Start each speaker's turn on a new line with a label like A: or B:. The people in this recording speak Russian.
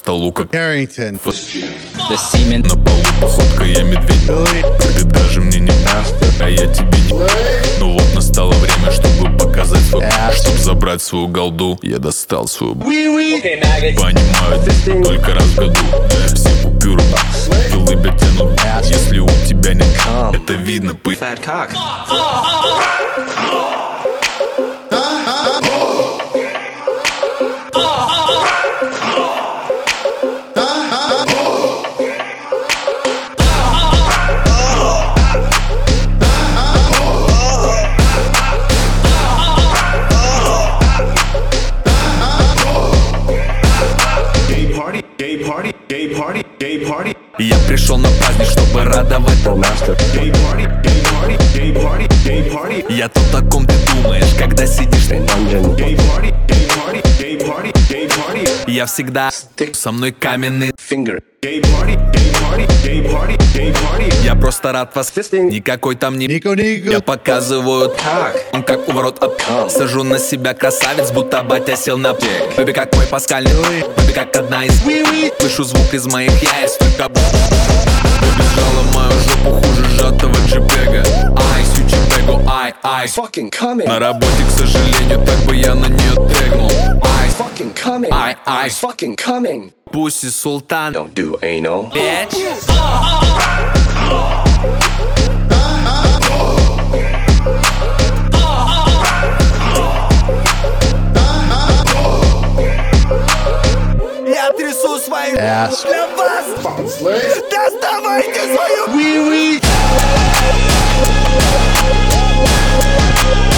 A: столу, как
B: Carrington.
A: На полу походка, я медведь. Ты даже мне не а я тебе не. Ну вот настало время, чтобы показать свой, чтоб забрать свою голду. Я достал свою понимают только раз в году. Все купюры и улыбят тянут. Если у тебя нет, это видно пыль. Я пришел на праздник, чтобы радовать. Я тут о ком ты думаешь, когда сидишь. Я всегда со мной каменный фингер. Я просто рад вас. Никакой там не я показываю так. Он как у ворот сажу на себя красавец, будто батя сел на пек. Бэби как мой паскальный, бэби как одна из. Слышу звук из моих яиц, только бэби сжала мою жопу хуже сжатого джипега. Ай, сючипегу, ай, ай. На работе, к сожалению, так бы я на нее тегнул. Ай, ай, Пусси Султан.
C: Don't do anal.
A: Bitch. Я трясу свои для вас. Доставайте свою